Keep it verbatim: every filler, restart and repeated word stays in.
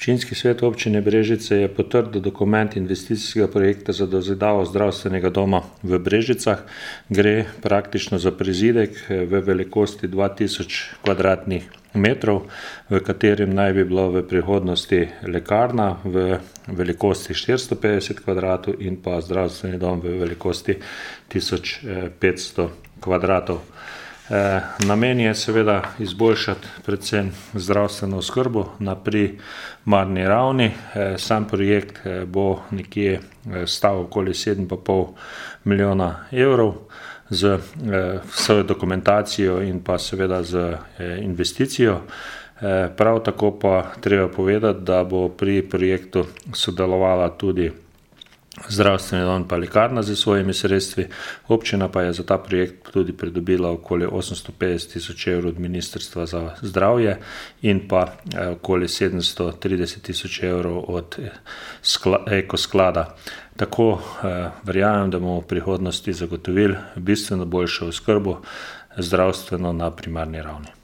Občinski svet občine Brežice je potrdil dokument investicijskega projekta za dozidavo zdravstvenega doma v Brežicah. Gre praktično za prizidek v velikosti dva tisoč kvadratnih metrov, v katerem naj bi bilo v prihodnosti lekarna v velikosti štiristo petdeset kvadratov in pa zdravstveni dom v velikosti tisoč petsto kvadratov. Namen je seveda izboljšati predvsem zdravstveno oskrbo na primarni ravni. Sam projekt bo nekje stal okoli sedem pa pol milijona evrov z vso dokumentacijo in pa seveda z investicijo. Prav tako pa treba povedati, da bo pri projektu sodelovala tudi zdravstveni dom pa lekarna z svojimi sredstvi. Občina pa je za ta projekt tudi pridobila okoli osemsto petdeset tisoč evrov od Ministrstva za zdravje in pa okoli sedemsto trideset tisoč evrov od Ekosklada. Tako verjamem, da bomo v prihodnosti zagotovili bistveno boljšo oskrbo zdravstveno na primarni ravni.